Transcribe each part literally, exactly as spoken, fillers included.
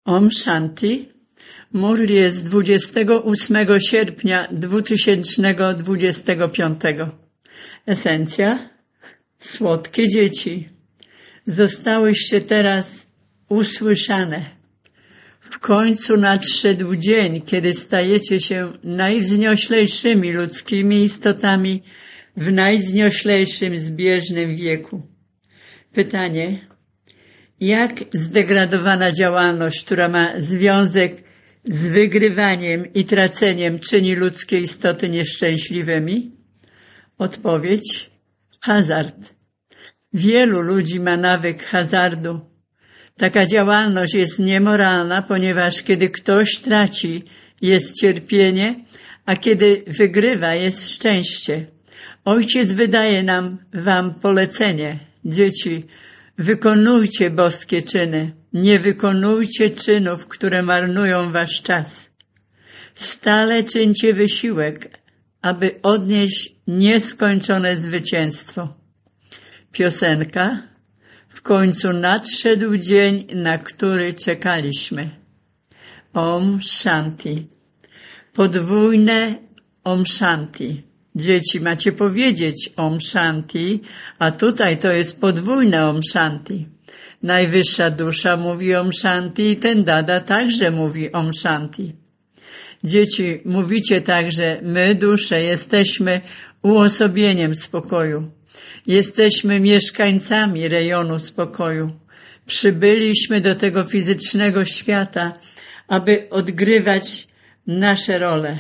Om Shanti. Murli jest dwudziestego ósmego sierpnia dwa tysiące dwudziestego piątego. Esencja. Słodkie dzieci. Zostałyście teraz usłyszane. W końcu nadszedł dzień, kiedy stajecie się najwznioślejszymi ludzkimi istotami w najwznioślejszym zbieżnym wieku. Pytanie. Jak zdegradowana działalność, która ma związek z wygrywaniem i traceniem, czyni ludzkie istoty nieszczęśliwymi? Odpowiedź. Hazard. Wielu ludzi ma nawyk hazardu. Taka działalność jest niemoralna, ponieważ kiedy ktoś traci, jest cierpienie, a kiedy wygrywa, jest szczęście. Ojciec wydaje nam wam polecenie. Dzieci, wykonujcie boskie czyny. Nie wykonujcie czynów, które marnują wasz czas. Stale czyńcie wysiłek, aby odnieść nieskończone zwycięstwo. Piosenka. W końcu nadszedł dzień, na który czekaliśmy. Om Shanti. Podwójne Om Shanti. Dzieci, macie powiedzieć Om Shanti, a tutaj to jest podwójne Om Shanti. Najwyższa dusza mówi Om Shanti i ten dada także mówi Om Shanti. Dzieci, mówicie także, my dusze jesteśmy uosobieniem spokoju. Jesteśmy mieszkańcami rejonu spokoju. Przybyliśmy do tego fizycznego świata, aby odgrywać nasze role.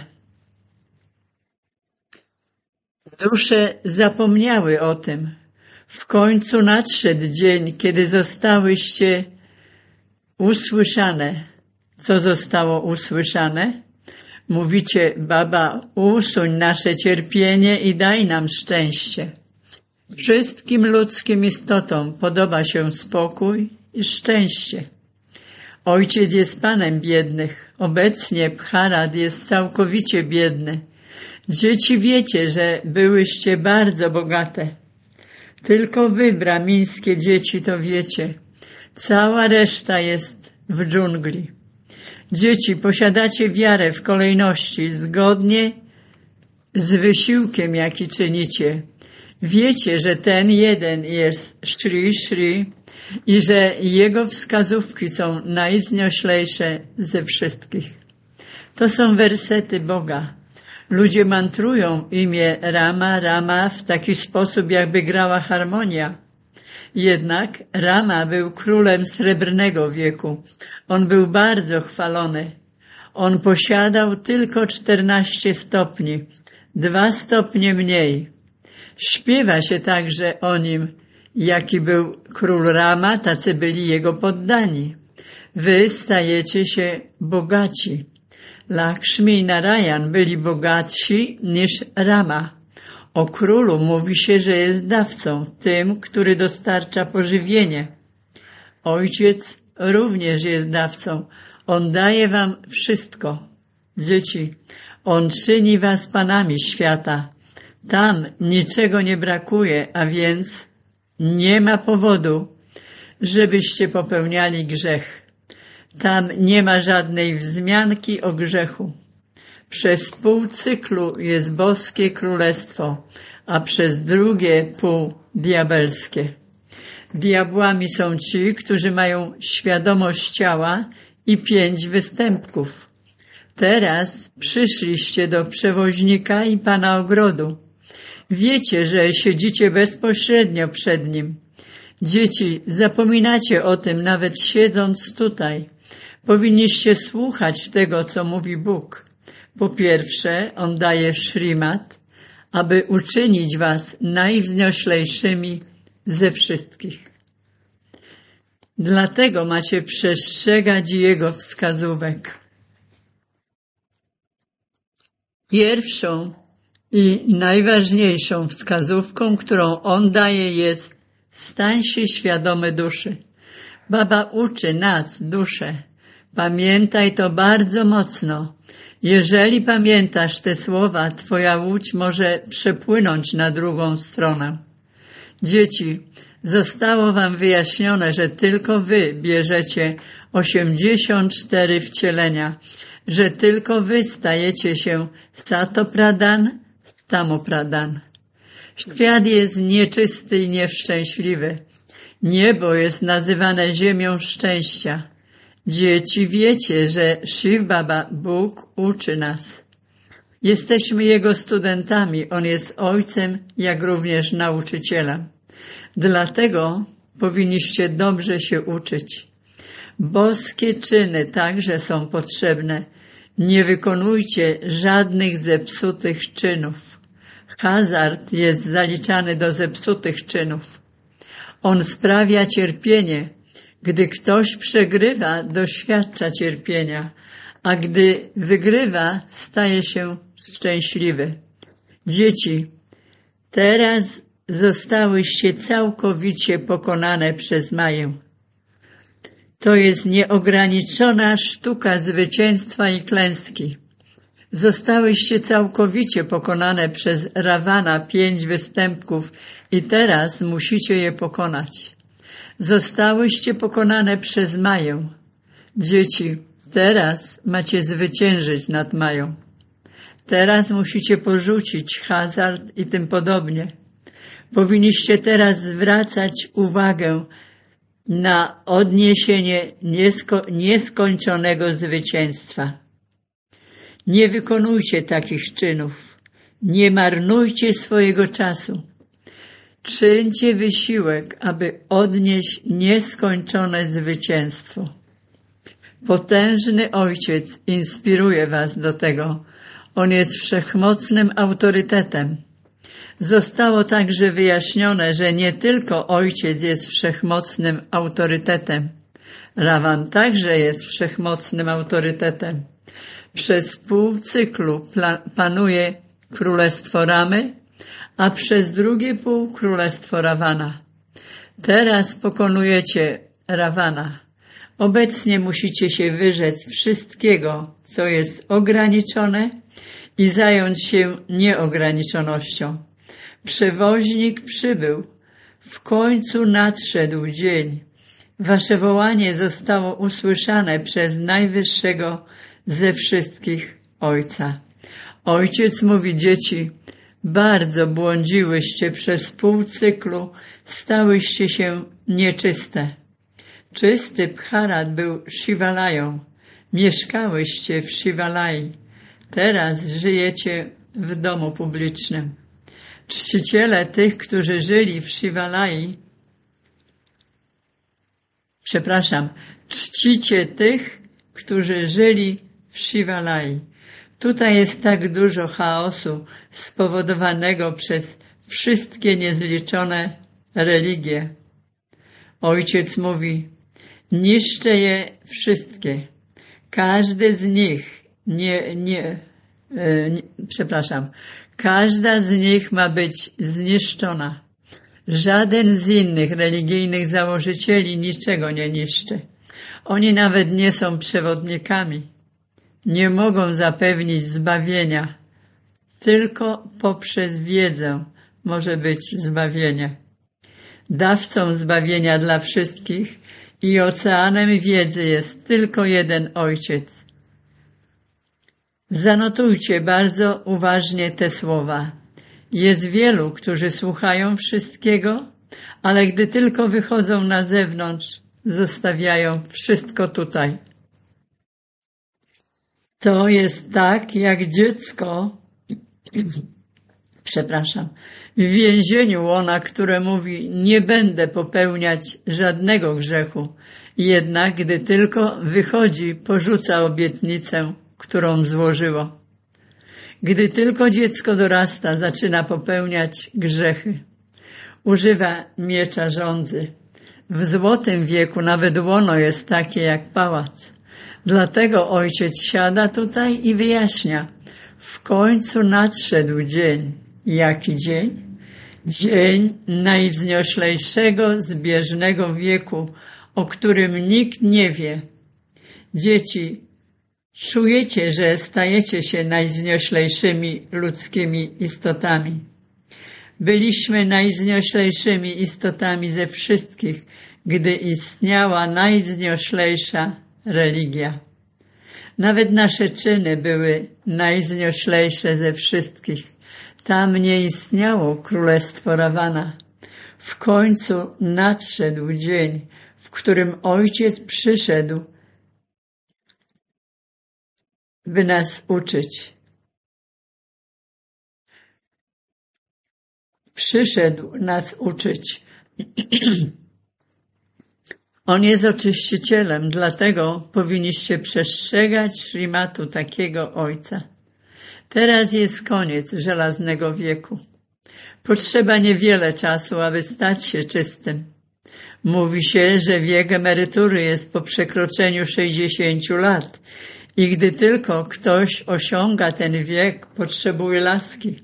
Dusze zapomniały o tym. W końcu nadszedł dzień, kiedy zostałyście usłyszane. Co zostało usłyszane? Mówicie, Baba, usuń nasze cierpienie i daj nam szczęście. Wszystkim ludzkim istotom podoba się spokój i szczęście. Ojciec jest panem biednych. Obecnie Bharat jest całkowicie biedny. Dzieci, wiecie, że byłyście bardzo bogate. Tylko wy, bramińskie dzieci, to wiecie. Cała reszta jest w dżungli. Dzieci, posiadacie wiarę w kolejności, zgodnie z wysiłkiem, jaki czynicie. Wiecie, że ten jeden jest Shri Shri i że jego wskazówki są najwznioślejsze ze wszystkich. To są wersety Boga. Ludzie mantrują imię Rama, Rama w taki sposób, jakby grała harmonia. Jednak Rama był królem srebrnego wieku. On był bardzo chwalony. On posiadał tylko czternaście stopni, dwa stopnie mniej. Śpiewa się także o nim, jaki był król Rama, tacy byli jego poddani. Wy stajecie się bogaci. Lakshmi i Narayan byli bogatsi niż Rama. O królu mówi się, że jest dawcą, tym, który dostarcza pożywienie. Ojciec również jest dawcą. On daje wam wszystko. Dzieci, on czyni was panami świata. Tam niczego nie brakuje, a więc nie ma powodu, żebyście popełniali grzech. Tam nie ma żadnej wzmianki o grzechu. Przez pół cyklu jest boskie królestwo, a przez drugie pół diabelskie. Diabłami są ci, którzy mają świadomość ciała i pięć występków. Teraz przyszliście do przewoźnika i pana ogrodu. Wiecie, że siedzicie bezpośrednio przed nim. Dzieci, zapominacie o tym nawet siedząc tutaj. Powinniście słuchać tego, co mówi Bóg. Po pierwsze, On daje szrimat, aby uczynić was najwznioślejszymi ze wszystkich. Dlatego macie przestrzegać Jego wskazówek. Pierwszą i najważniejszą wskazówką, którą On daje, jest stań się świadomy duszy. Baba uczy nas, duszę. Pamiętaj to bardzo mocno. Jeżeli pamiętasz te słowa, twoja łódź może przepłynąć na drugą stronę. Dzieci, Zostało wam wyjaśnione, że tylko wy bierzecie osiemdziesiąt cztery wcielenia, że tylko wy stajecie się Satopradan, Tamopradan. Świat jest nieczysty i nieszczęśliwy. Niebo jest nazywane ziemią szczęścia. Dzieci, wiecie, że Shiv Baba, Bóg, uczy nas. Jesteśmy Jego studentami. On jest ojcem, jak również nauczycielem. Dlatego powinniście dobrze się uczyć. Boskie czyny także są potrzebne. Nie wykonujcie żadnych zepsutych czynów. Hazard jest zaliczany do zepsutych czynów. On sprawia cierpienie. Gdy ktoś przegrywa, doświadcza cierpienia, a gdy wygrywa, staje się szczęśliwy. Dzieci, teraz zostałyście całkowicie pokonane przez Maję. To jest nieograniczona sztuka zwycięstwa i klęski. Zostałyście całkowicie pokonane przez Rawana pięć występków i teraz musicie je pokonać. Zostałyście pokonane przez Maję. Dzieci, teraz macie zwyciężyć nad Mają. Teraz musicie porzucić hazard i tym podobnie. Powinniście teraz zwracać uwagę na odniesienie niesko- nieskończonego zwycięstwa. Nie wykonujcie takich czynów. Nie marnujcie swojego czasu. Czyńcie wysiłek, aby odnieść nieskończone zwycięstwo. Potężny Ojciec inspiruje was do tego. On jest wszechmocnym autorytetem. Zostało także wyjaśnione, że nie tylko Ojciec jest wszechmocnym autorytetem. Rawan także jest wszechmocnym autorytetem. Przez pół cyklu panuje królestwo Ramy, a przez drugie pół królestwo Rawana. Teraz pokonujecie Rawana. Obecnie musicie się wyrzec wszystkiego, co jest ograniczone i zająć się nieograniczonością. Przewoźnik przybył. W końcu nadszedł dzień. Wasze wołanie zostało usłyszane przez Najwyższego ze wszystkich Ojca. Ojciec mówi: dzieci, bardzo błądziłyście przez pół cyklu, stałyście się nieczyste. Czysty Bharat był Shivalają. Mieszkałyście w Shivalai. Teraz żyjecie w domu publicznym. Czciciele tych, którzy żyli w Shivalai, przepraszam, czcicie tych, którzy żyli w Shivalai. Tutaj jest tak dużo chaosu spowodowanego przez wszystkie niezliczone religie. Ojciec mówi: niszczę je wszystkie. Każdy z nich nie, nie, e, nie, przepraszam, każda z nich ma być zniszczona. Żaden z innych religijnych założycieli niczego nie niszczy. Oni nawet nie są przewodnikami. Nie mogą zapewnić zbawienia. Tylko poprzez wiedzę może być zbawienie. Dawcą zbawienia dla wszystkich i oceanem wiedzy jest tylko jeden Ojciec. Zanotujcie bardzo uważnie te słowa. Jest wielu, którzy słuchają wszystkiego, ale gdy tylko wychodzą na zewnątrz, zostawiają wszystko tutaj. To jest tak, jak dziecko, przepraszam, w więzieniu łona, które mówi: nie będę popełniać żadnego grzechu. Jednak gdy tylko wychodzi, porzuca obietnicę, którą złożyło. Gdy tylko dziecko dorasta, zaczyna popełniać grzechy. Używa miecza żądzy. W złotym wieku nawet łono jest takie jak pałac. Dlatego Ojciec siada tutaj i wyjaśnia: w końcu nadszedł dzień. Jaki dzień? Dzień najwznioślejszego, zbieżnego wieku, o którym nikt nie wie. Dzieci, czujecie, że stajecie się najwznioślejszymi ludzkimi istotami. Byliśmy najwznioślejszymi istotami ze wszystkich, gdy istniała najwznioślejsza religia. Nawet nasze czyny były najwznioślejsze ze wszystkich. Tam nie istniało królestwo Rawana. W końcu nadszedł dzień, w którym Ojciec przyszedł, by nas uczyć. Przyszedł nas uczyć. On jest oczyścicielem, dlatego powinniście przestrzegać szrimatu takiego Ojca. Teraz jest koniec żelaznego wieku. Potrzeba niewiele czasu, aby stać się czystym. Mówi się, że wiek emerytury jest po przekroczeniu sześćdziesięciu lat i gdy tylko ktoś osiąga ten wiek, potrzebuje laski.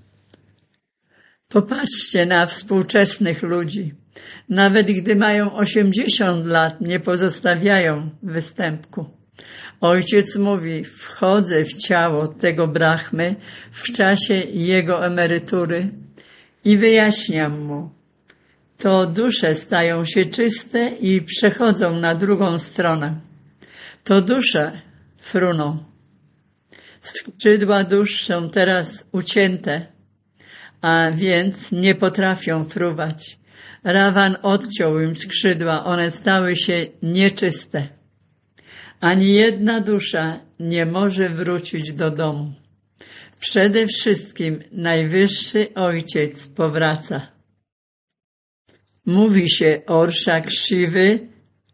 Popatrzcie na współczesnych ludzi. Nawet gdy mają osiemdziesiąt lat, nie pozostawiają występku. Ojciec mówi, wchodzę w ciało tego Brahmy w czasie jego emerytury i wyjaśniam mu. To dusze stają się czyste i przechodzą na drugą stronę. To dusze fruną. Skrzydła dusz są teraz ucięte, a więc nie potrafią fruwać. Rawan odciął im skrzydła, one stały się nieczyste. Ani jedna dusza nie może wrócić do domu. Przede wszystkim Najwyższy Ojciec powraca. Mówi się orszak Shiwy.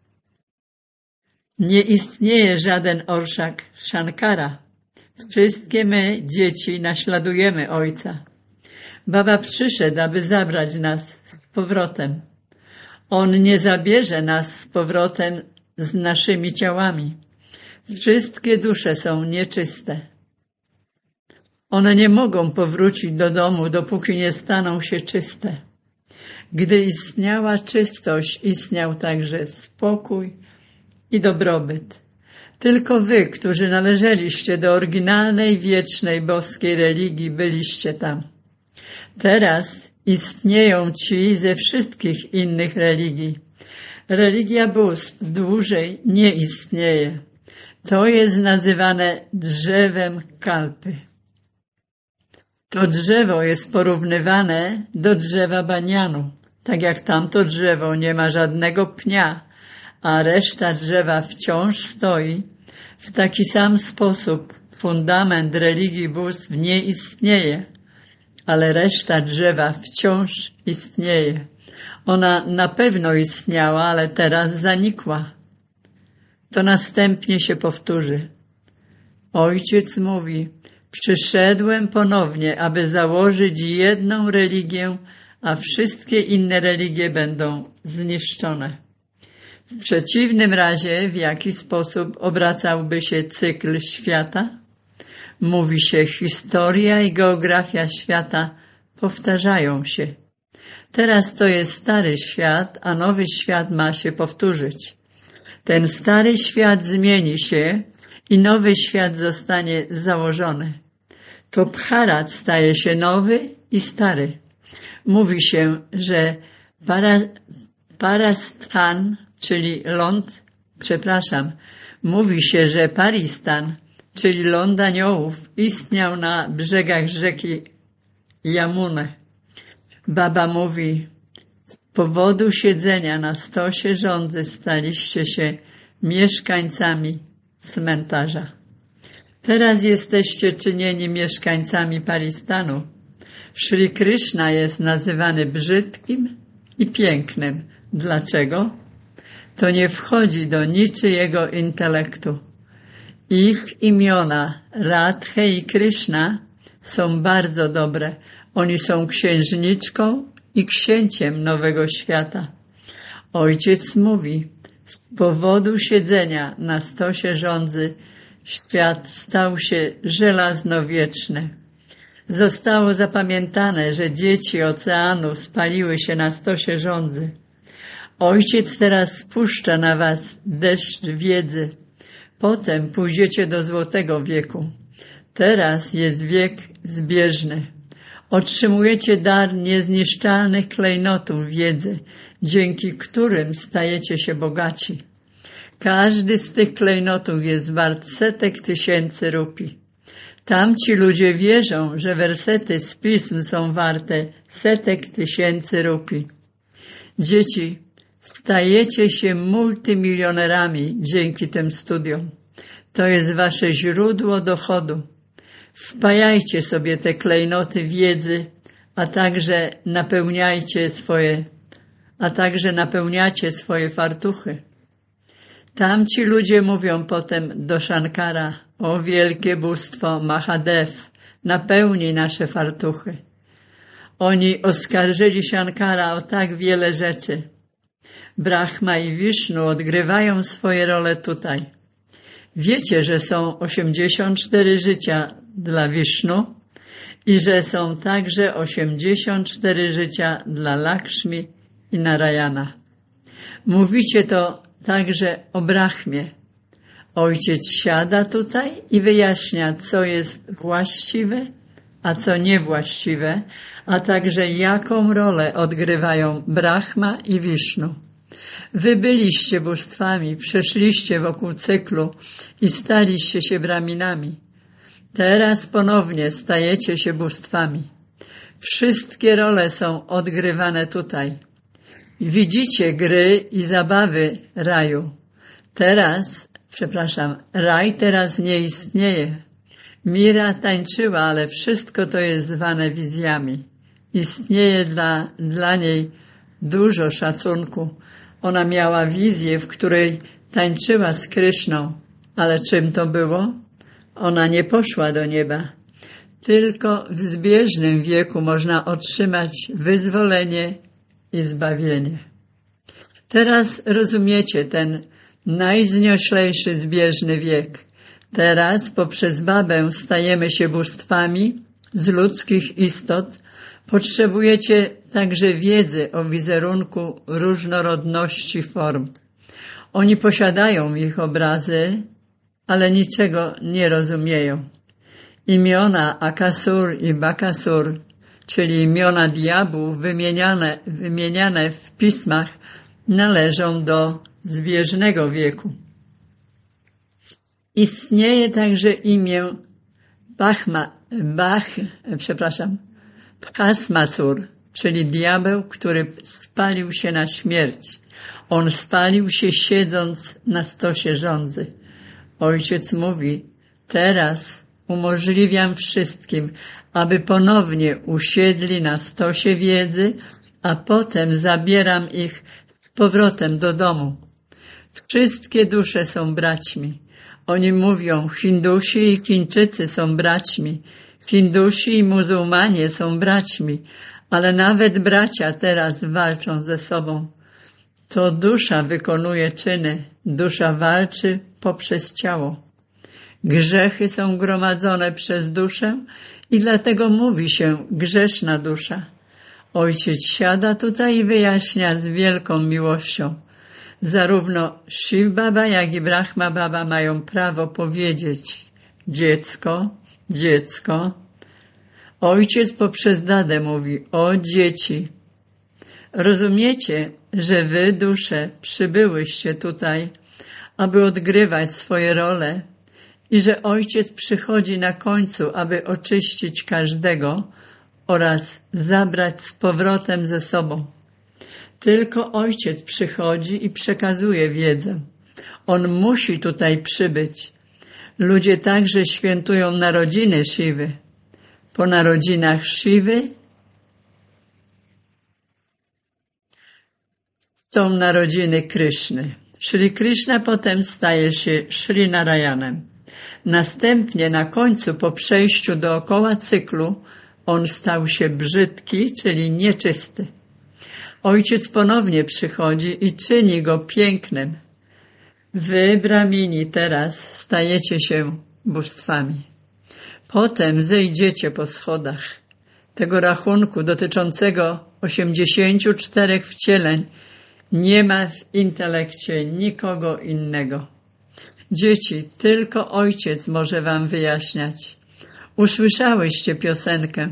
Nie istnieje żaden orszak Shankara. Wszystkie my, dzieci, naśladujemy Ojca. Baba przyszedł, aby zabrać nas z powrotem. On nie zabierze nas z powrotem z naszymi ciałami. Wszystkie dusze są nieczyste. One nie mogą powrócić do domu, dopóki nie staną się czyste. Gdy istniała czystość, istniał także spokój i dobrobyt. Tylko wy, którzy należeliście do oryginalnej, wiecznej, boskiej religii, byliście tam. Teraz istnieją ci ze wszystkich innych religii. Religia bóstw dłużej nie istnieje. To jest nazywane drzewem kalpy. To drzewo jest porównywane do drzewa banianu. Tak jak tamto drzewo nie ma żadnego pnia, a reszta drzewa wciąż stoi, w taki sam sposób fundament religii bóstw nie istnieje, ale reszta drzewa wciąż istnieje. Ona na pewno istniała, ale teraz zanikła. To następnie się powtórzy. Ojciec mówi, przyszedłem ponownie, aby założyć jedną religię, a wszystkie inne religie będą zniszczone. W przeciwnym razie, w jaki sposób obracałby się cykl świata? Mówi się, historia i geografia świata powtarzają się. Teraz to jest stary świat, a nowy świat ma się powtórzyć. Ten stary świat zmieni się i nowy świat zostanie założony. To Bharat staje się nowy i stary. Mówi się, że para, Parastan, czyli ląd, przepraszam, mówi się, że Paristan, czyli ląd aniołów, istniał na brzegach rzeki Yamuny. Baba mówi, z powodu siedzenia na stosie żądzy staliście się mieszkańcami cmentarza. Teraz jesteście czynieni mieszkańcami Paristanu. Shri Krishna jest nazywany brzydkim i pięknym. Dlaczego? To nie wchodzi do niczyjego intelektu. Ich imiona Radhe i Krishna są bardzo dobre. Oni są księżniczką i księciem nowego świata. Ojciec mówi, z powodu siedzenia na stosie żądzy świat stał się żelaznowieczny. Zostało zapamiętane, że dzieci oceanu spaliły się na stosie żądzy. Ojciec teraz spuszcza na was deszcz wiedzy. Potem pójdziecie do złotego wieku. Teraz jest wiek zbieżny. Otrzymujecie dar niezniszczalnych klejnotów wiedzy, dzięki którym stajecie się bogaci. Każdy z tych klejnotów jest wart setek tysięcy rupii. Tamci ludzie wierzą, że wersety z pism są warte setek tysięcy rupii. Dzieci, stajecie się multimilionerami dzięki tym studiom. To jest wasze źródło dochodu. Wpajajcie sobie te klejnoty wiedzy, a także napełniajcie swoje, a także napełniacie swoje fartuchy. Tamci ludzie mówią potem do Shankara: o wielkie bóstwo Mahadev, napełnij nasze fartuchy. Oni oskarżyli Shankara o tak wiele rzeczy. Brahma i Wisznu odgrywają swoje role tutaj. Wiecie, że są osiemdziesiąt cztery życia dla Wisznu i że są także osiemdziesiąt cztery życia dla Lakshmi i Narayana. Mówicie to także o Brahmie. Ojciec siada tutaj i wyjaśnia, co jest właściwe, a co niewłaściwe, a także jaką rolę odgrywają Brahma i Wisznu. Wy byliście bóstwami, przeszliście wokół cyklu i staliście się braminami. Teraz ponownie stajecie się bóstwami. Wszystkie role są odgrywane tutaj. Widzicie gry i zabawy raju. Teraz, przepraszam, raj teraz nie istnieje. Mira tańczyła, ale wszystko to jest zwane wizjami. Istnieje dla, dla niej dużo szacunku. Ona miała wizję, w której tańczyła z Kryszną. Ale czym to było? Ona nie poszła do nieba. Tylko w zbieżnym wieku można otrzymać wyzwolenie i zbawienie. Teraz rozumiecie ten najznioślejszy zbieżny wiek. Teraz poprzez babę stajemy się bóstwami z ludzkich istot. Potrzebujecie także wiedzy o wizerunku różnorodności form. Oni posiadają ich obrazy, ale niczego nie rozumieją. Imiona Akasur i Bakasur, czyli imiona diabłów wymieniane, wymieniane w pismach, należą do zbieżnego wieku. Istnieje także imię Bachma, Bach, przepraszam, Bhasmasur, czyli diabeł, który spalił się na śmierć. On spalił się siedząc na stosie żądzy. Ojciec mówi: teraz umożliwiam wszystkim, aby ponownie usiedli na stosie wiedzy, a potem zabieram ich z powrotem do domu. Wszystkie dusze są braćmi. Oni mówią: Hindusi i Chińczycy są braćmi, Hindusi i muzułmanie są braćmi, ale nawet bracia teraz walczą ze sobą. To dusza wykonuje czyny, dusza walczy poprzez ciało. Grzechy są gromadzone przez duszę i dlatego mówi się grzeszna dusza. Ojciec siada tutaj i wyjaśnia z wielką miłością. Zarówno Shiv Baba, jak i Brahma Baba mają prawo powiedzieć: dziecko, dziecko. Ojciec poprzez dadę mówi: o dzieci. Rozumiecie, że wy, dusze, przybyłyście tutaj, aby odgrywać swoje role i że Ojciec przychodzi na końcu, aby oczyścić każdego oraz zabrać z powrotem ze sobą. Tylko Ojciec przychodzi i przekazuje wiedzę. On musi tutaj przybyć. Ludzie także świętują narodziny Shiwy. Po narodzinach Shiwy są narodziny Kryszny. Shri Krishna potem staje się Shri Narayanem. Następnie na końcu, po przejściu dookoła cyklu, on stał się brzydki, czyli nieczysty. Ojciec ponownie przychodzi i czyni go pięknym. Wy, Brahmini, teraz stajecie się bóstwami. Potem zejdziecie po schodach. Tego rachunku dotyczącego osiemdziesięciu czterech wcieleń nie ma w intelekcie nikogo innego. Dzieci, tylko Ojciec może wam wyjaśniać. Usłyszałyście piosenkę.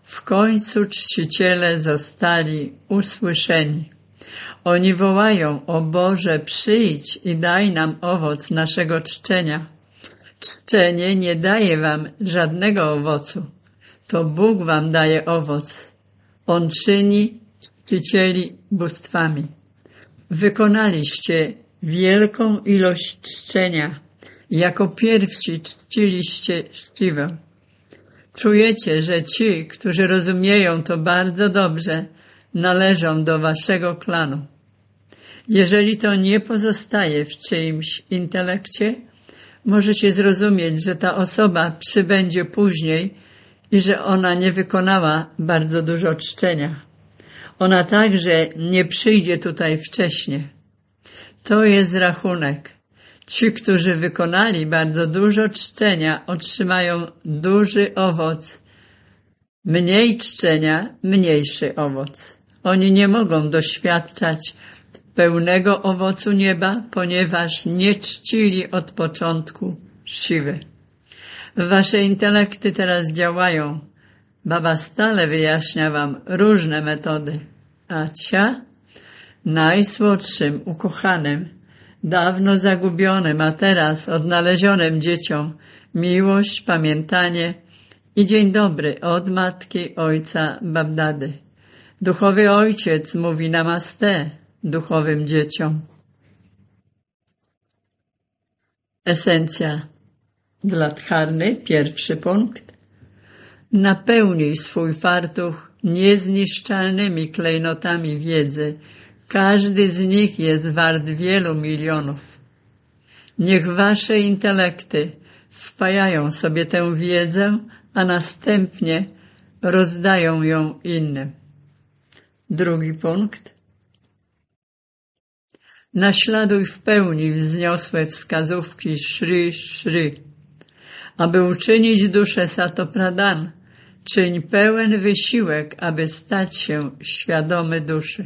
W końcu czciciele zostali usłyszeni. Oni wołają: o Boże, przyjdź i daj nam owoc naszego czczenia. Czczenie nie daje wam żadnego owocu. To Bóg wam daje owoc. On czyni czcicieli bóstwami. Wykonaliście wielką ilość czczenia. Jako pierwsi czciliście Siwę. Czujecie, że ci, którzy rozumieją to bardzo dobrze, należą do waszego klanu. Jeżeli to nie pozostaje w czyimś intelekcie, możecie zrozumieć, że ta osoba przybędzie później i że ona nie wykonała bardzo dużo czczenia. Ona także nie przyjdzie tutaj wcześniej. To jest rachunek. Ci, którzy wykonali bardzo dużo czczenia, otrzymają duży owoc. Mniej czczenia, mniejszy owoc. Oni nie mogą doświadczać pełnego owocu nieba, ponieważ nie czcili od początku Siwy. Wasze intelekty teraz działają. Baba stale wyjaśnia wam różne metody. A cia, najsłodszym, ukochanym, dawno zagubionym, a teraz odnalezionym dzieciom, miłość, pamiętanie i dzień dobry od matki, ojca, babdady. Duchowy ojciec mówi namaste duchowym dzieciom. Esencja dla Dharmy, pierwszy punkt. Napełnij swój fartuch niezniszczalnymi klejnotami wiedzy. Każdy z nich jest wart wielu milionów. Niech wasze intelekty wpajają sobie tę wiedzę, a następnie rozdają ją innym. Drugi punkt. Naśladuj w pełni wzniosłe wskazówki Shri Shri. Aby uczynić duszę Satopradan, czyń pełen wysiłek, aby stać się świadomy duszy.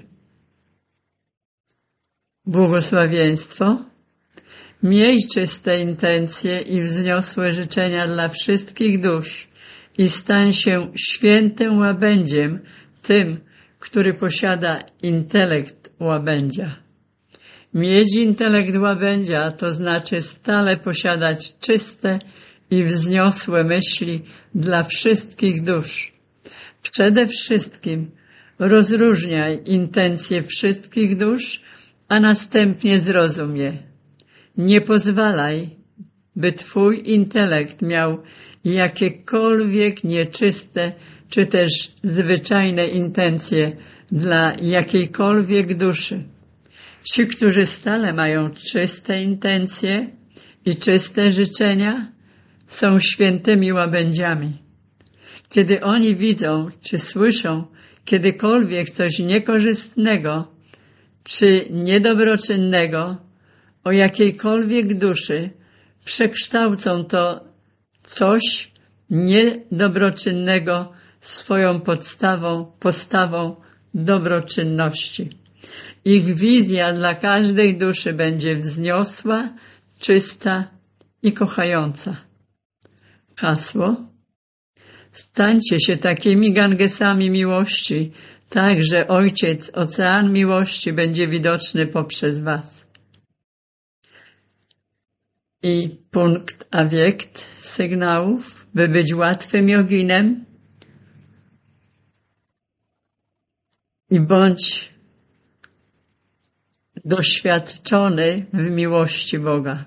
Błogosławieństwo. Miej czyste intencje i wzniosłe życzenia dla wszystkich dusz i stań się świętym łabędziem, tym, który posiada intelekt łabędzia. Mieć intelekt łabędzia to znaczy stale posiadać czyste i wzniosłe myśli dla wszystkich dusz. Przede wszystkim rozróżniaj intencje wszystkich dusz, a następnie zrozum je. Nie pozwalaj, by twój intelekt miał jakiekolwiek nieczyste czy też zwyczajne intencje dla jakiejkolwiek duszy. Ci, którzy stale mają czyste intencje i czyste życzenia, są świętymi łabędziami. Kiedy oni widzą czy słyszą kiedykolwiek coś niekorzystnego czy niedobroczynnego o jakiejkolwiek duszy, przekształcą to coś niedobroczynnego swoją podstawą, postawą dobroczynności. Ich wizja dla każdej duszy będzie wzniosła, czysta i kochająca. Hasło. Stańcie się takimi Gangesami miłości, tak, że Ojciec, ocean miłości będzie widoczny poprzez was. I punkt awiekt sygnałów, by być łatwym joginem i bądź doświadczony w miłości Boga.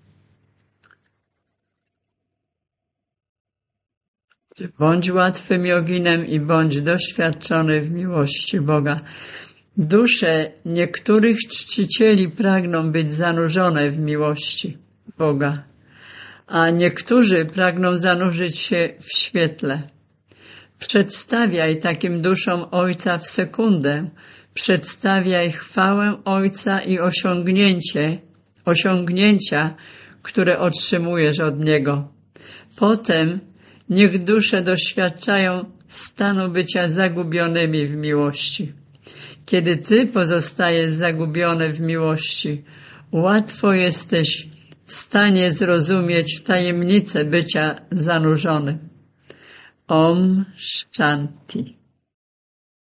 Bądź łatwym joginem i bądź doświadczony w miłości Boga. Dusze niektórych czcicieli pragną być zanurzone w miłości Boga, a niektórzy pragną zanurzyć się w świetle. Przedstawiaj takim duszom Ojca w sekundę, przedstawiaj chwałę Ojca i osiągnięcie, osiągnięcia, które otrzymujesz od Niego. Potem niech dusze doświadczają stanu bycia zagubionymi w miłości. Kiedy ty pozostajesz zagubiony w miłości, łatwo jesteś w stanie zrozumieć tajemnicę bycia zanurzonym. Om Shanti.